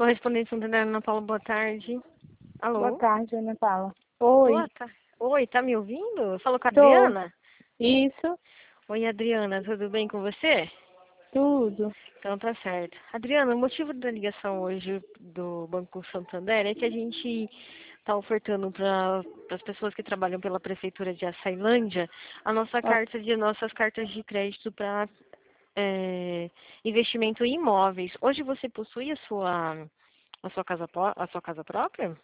Correspondente Santander, Ana Paula, boa tarde. Boa Alô? tarde, Ana Paula. Oi, Boa tarde. Oi, tá me ouvindo? Falou com a tô. Adriana? Isso, Oi, Adriana, tudo bem com você? tudo. Então tá certo. Adriana, o motivo da ligação hoje do Banco Santander é que a gente está ofertando para as pessoas que trabalham pela Prefeitura de Açailândia Ó, nossas cartas de crédito para investimento em imóveis. Hoje você possui a sua casa própria?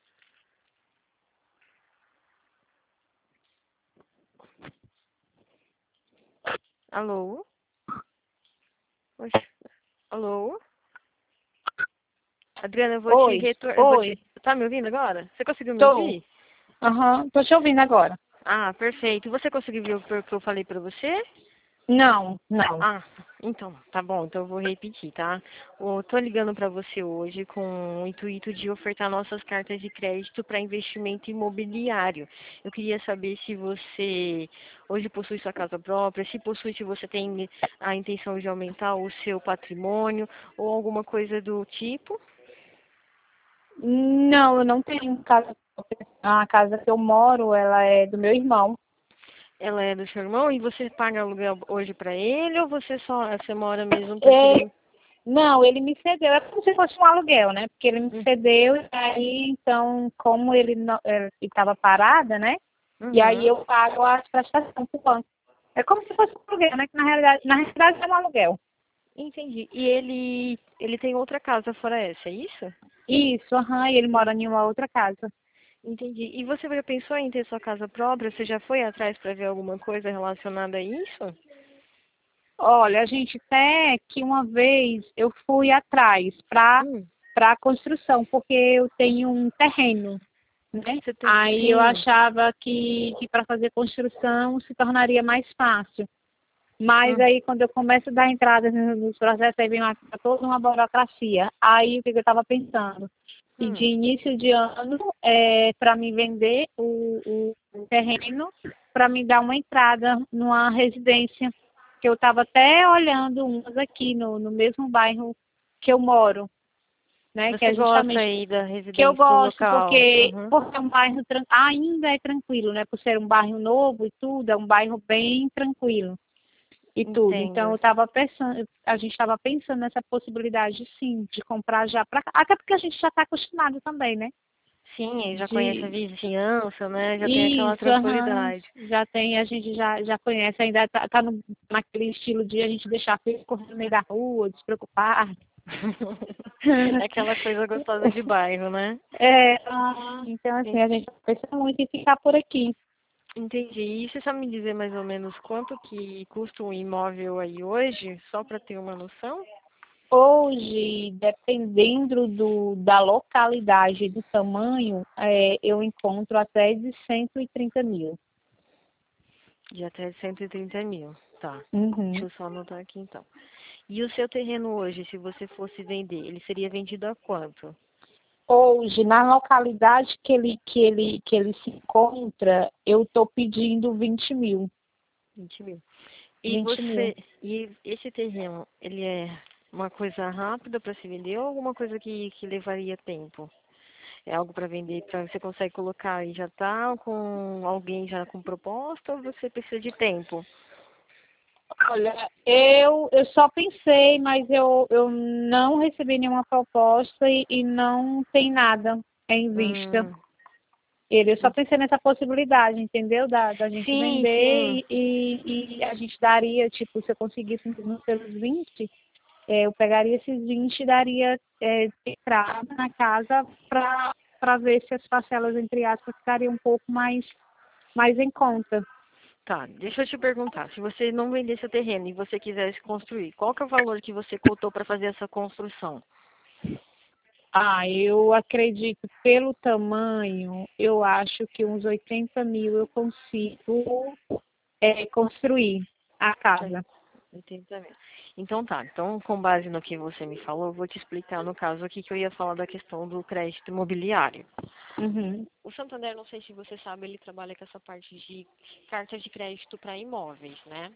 Alô? Oxe, alô? Adriana, Oi, eu vou oi, te... Tá me ouvindo agora? Você conseguiu me tô. ouvir? Aham, tô te ouvindo agora. Ah, perfeito. Você conseguiu ver o que eu falei pra você? Não, não. Ah, então, tá bom. Então eu vou repetir, tá? Eu tô ligando pra você hoje com o intuito de ofertar nossas cartas de crédito para investimento imobiliário. Eu queria saber se você hoje possui sua casa própria, se possui, se você tem a intenção de aumentar o seu patrimônio ou alguma coisa do tipo. Não, eu não tenho casa própria. A casa que eu moro, ela é do meu irmão. Ela é do seu irmão e você paga aluguel hoje pra ele ou você mora mesmo porque É, ele... não, ele me cedeu. É como se fosse um aluguel, né? Porque ele me cedeu e aí, então, como ele estava parada, né? E aí Uhum. eu pago as prestações pro banco. É como se fosse um aluguel, né? Que na realidade é um aluguel. Entendi. E ele tem outra casa fora essa, é isso? Isso, aham, e ele mora em uma outra casa. Entendi. E você já pensou em ter sua casa própria? Você já foi atrás para ver alguma coisa relacionada a isso? Olha, a gente até que uma vez eu fui atrás Hum, para construção, porque eu tenho um terreno, né? você tem... Aí eu Sim. achava que para fazer construção se tornaria mais fácil. Mas Hum, aí quando eu começo a dar entrada nos processos, aí vem toda uma burocracia. Aí o que eu estava pensando? E de hum. início de ano, para me vender o terreno, para me dar uma entrada numa residência, que eu estava até olhando umas aqui no mesmo bairro que eu moro, né? Que Você é gosta justamente aí da que eu residência do gosto, local? Uhum. porque é um bairro ainda é tranquilo, né? Por ser um bairro novo e tudo, é um bairro bem tranquilo e tudo. Então Entendo. eu estava pensando, a gente estava pensando nessa possibilidade sim, de comprar já para até porque a gente já está acostumado também, né? Sim, aí já conhece a De vizinhança, né? Já tem aquela isso, aham, tranquilidade. já tem, a gente já conhece, ainda tá naquele estilo de a gente deixar filho correr no meio da rua, despreocupar. É aquela coisa gostosa de bairro, né? Então assim, a gente pensa muito em ficar por aqui. Entendi. E você sabe me dizer mais ou menos quanto que custa um imóvel aí hoje, só para ter uma noção? Hoje, dependendo da localidade e do tamanho, eu encontro até de 130 mil. De até 130 mil. Tá. Deixa Uhum. eu só anotar aqui então. E o seu terreno hoje, se você fosse vender, ele seria vendido a quanto? Hoje, na localidade que ele se encontra, eu estou pedindo 20 mil. 20 mil. 20 mil. E esse terreno, ele é uma coisa rápida para se vender ou alguma coisa que levaria tempo? É algo para vender, você consegue colocar e já tá com alguém já com proposta ou você precisa de tempo? Olha, eu só pensei, mas eu não recebi nenhuma proposta e não tem nada em vista. Hum, Eu só pensei nessa possibilidade, entendeu? Da gente sim, sim. vender e a gente daria, tipo, se eu conseguisse pelos 20, eu pegaria esses 20 e daria de entrada na casa para ver se as parcelas, entre aspas, ficariam um pouco mais em conta. Tá, deixa eu te perguntar. Se você não vendesse o terreno e você quisesse construir, qual que é o valor que você cotou para fazer essa construção? Eu acredito, pelo tamanho, eu acho que uns 80 mil eu consigo construir a Oi, casa. 80 mil. Então tá, então com base no que você me falou, eu vou te explicar no caso aqui que eu ia falar da questão do crédito imobiliário. Uhum. O Santander, não sei se você sabe, ele trabalha com essa parte de cartas de crédito para imóveis, né?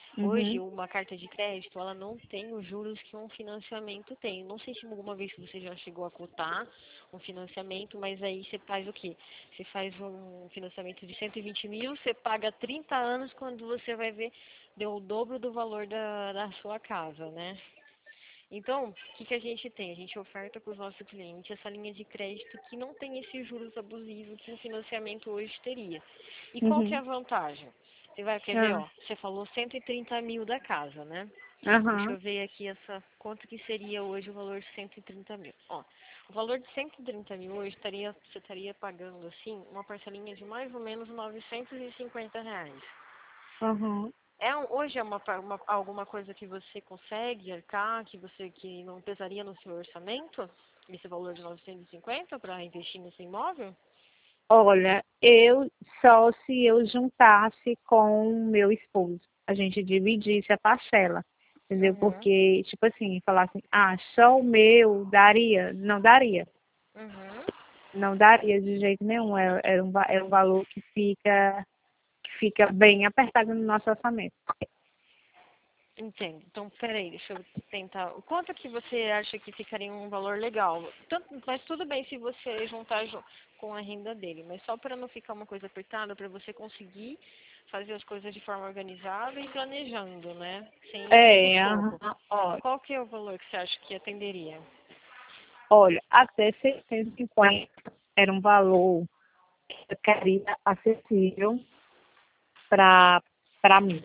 Hoje, Uhum. uma carta de crédito, ela não tem os juros que um financiamento tem. Não sei se alguma vez você já chegou a cotar um financiamento, mas aí você faz o quê? Você faz um financiamento de 120 mil, você paga 30 anos, quando você vai ver, deu o dobro do valor da sua casa, né? Então, o que a gente tem? A gente oferta para os nossos clientes essa linha de crédito que não tem esses juros abusivos que um financiamento hoje teria. E qual que é Uhum. a vantagem? Você vai, quer ver, Ah. ó, você falou 130 mil da casa, né? Deixa Aham. eu ver aqui quanto que seria hoje o valor de 130 mil. Ó, o valor de 130 mil hoje você estaria pagando, assim, uma parcelinha de mais ou menos R$ 950. Aham. Hoje é alguma coisa que você consegue arcar, que não pesaria no seu orçamento? Esse valor de 950 para investir nesse imóvel? Olha, eu só se eu juntasse com o meu esposo, a gente dividisse a parcela, entendeu? Uhum, Porque, tipo assim, falar assim, ah, só o meu daria, não daria. uhum. Não daria de jeito nenhum. É um valor que fica bem apertado no nosso orçamento. Entendo. Então, peraí, deixa eu tentar. O quanto que você acha que ficaria um valor legal? Mas tudo bem se você juntar com a renda dele, mas só para não ficar uma coisa apertada, para você conseguir fazer as coisas de forma organizada e planejando, né? Sem ir no É, sufoco. aham, olha, Qual que é o valor que você acha que atenderia? olha, até 650 era um valor que ficaria acessível para mim.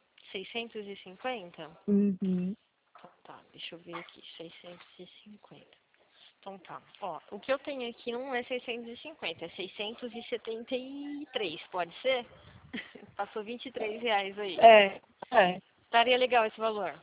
650? Uhum, Então tá, deixa eu ver aqui, 650. Então tá, ó, o que eu tenho aqui não é 650, é 673, pode ser? Passou R$ 23 aí. é, é, Estaria legal esse valor.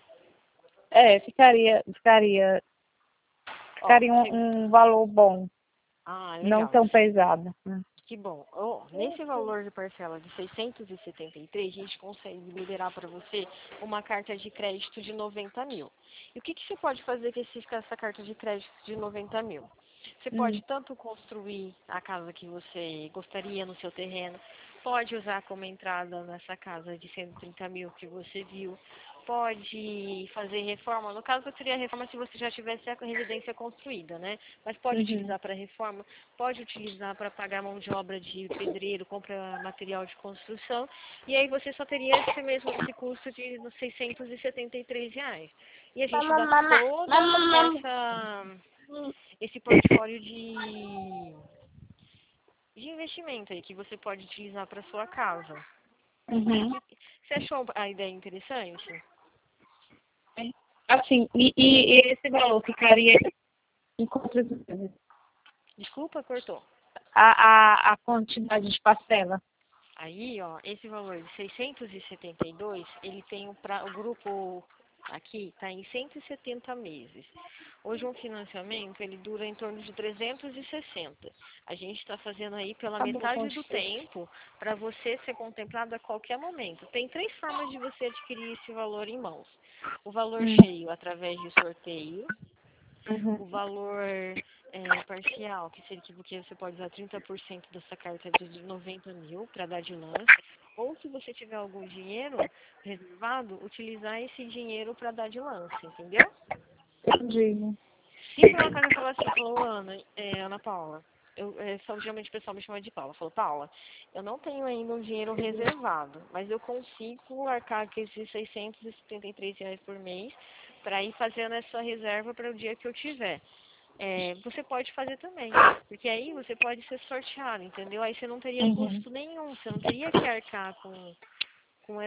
Ó, ficaria um valor bom, não legal. tão pesado. Que bom. Nesse valor de parcela de 673, a gente consegue liberar para você uma carta de crédito de 90 mil. E o que você pode fazer com essa carta de crédito de 90 mil? Você pode Hum, tanto construir a casa que você gostaria no seu terreno, pode usar como entrada nessa casa de 130 mil que você viu, pode fazer reforma. No caso, seria reforma se você já tivesse a residência construída, né? Mas pode uhum, utilizar para reforma, pode utilizar para pagar mão de obra de pedreiro, compra material de construção, e aí você só teria esse custo de uns R$ 673. E a gente dá todo esse portfólio de investimento aí que você pode utilizar para sua casa. uhum. Você achou a ideia interessante? Assim, e esse valor ficaria em quantas vezes? Desculpa, cortou. A quantidade de parcela. Aí, ó, esse valor de 672, ele tem o grupo aqui está em 170 meses. Hoje um financiamento, ele dura em torno de 360. A gente está fazendo aí pela Acabou com metade os do três. tempo para você ser contemplado a qualquer momento. Tem três formas de você adquirir esse valor em mãos. O valor Hum, cheio através de sorteio, uhum, o valor parcial, que seria que você pode usar 30% dessa carta de 90 mil para dar de lance, ou se você tiver algum dinheiro reservado, utilizar esse dinheiro para dar de lance, entendeu? entendi. Se por um acaso eu falar assim, falou Ana Paula, geralmente o pessoal me chama de Paula, falou, Paula, eu não tenho ainda um dinheiro reservado, mas eu consigo arcar com esses R$ 673 por mês para ir fazendo essa reserva para o dia que eu tiver. Você pode fazer também, porque aí você pode ser sorteado, entendeu? Aí você não teria Uhum, custo nenhum, você não teria que arcar com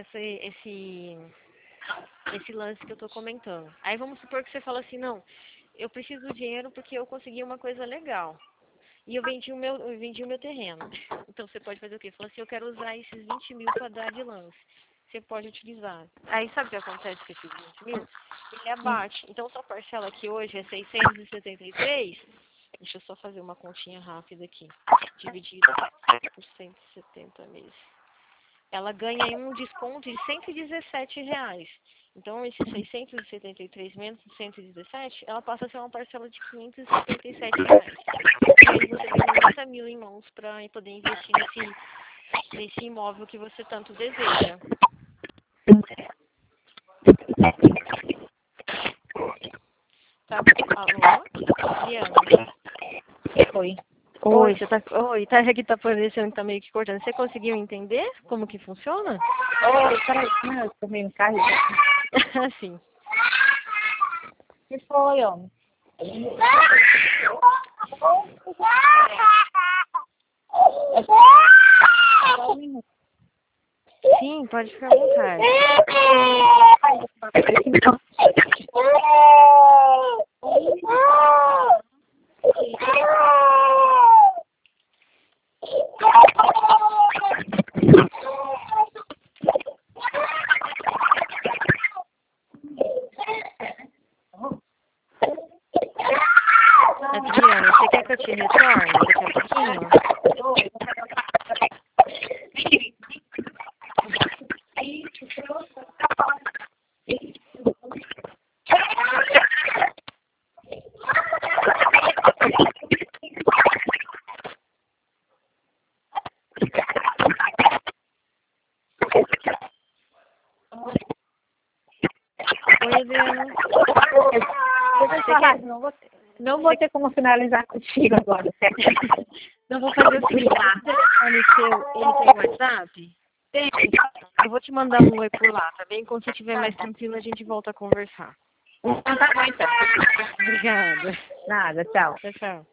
esse lance que eu estou comentando. Aí vamos supor que você fala assim, não, eu preciso do dinheiro porque eu consegui uma coisa legal. E eu vendi o meu terreno. Então você pode fazer o quê? Fala assim, eu quero usar esses 20 mil para dar de lance. Você pode utilizar. Aí sabe o que acontece com esses 20 mil? Ele abate. Então sua parcela aqui hoje é 673. Deixa eu só fazer uma continha rápida aqui. Dividido por 170 meses. Ela ganha aí um desconto de R$ 117. Então, esses 673 menos 117, ela passa a ser uma parcela de R$ 577. E aí você tem 90 mil em mãos para poder investir nesse imóvel que você tanto deseja. Oi, você tá. Oi, tá aqui tá parecendo que tá meio que cortando. Você conseguiu entender como que funciona? Oi, peraí, eu também me carrego. Sim. O que foi, homem? Sim, pode ficar à vontade. Adriana, você quer que eu te retorne daqui a pouquinho? Oi, Adriana. Você quer... Não vou ter como finalizar contigo agora, certo? Não, vou fazer o seguinte, o telefone seu, ele tem WhatsApp? Tem. Eu vou te mandar um oi por lá, tá bem? Quando você estiver mais tranquilo, a gente volta a conversar. Tá bom, então. Obrigada. Nada, tchau. Tchau, tchau.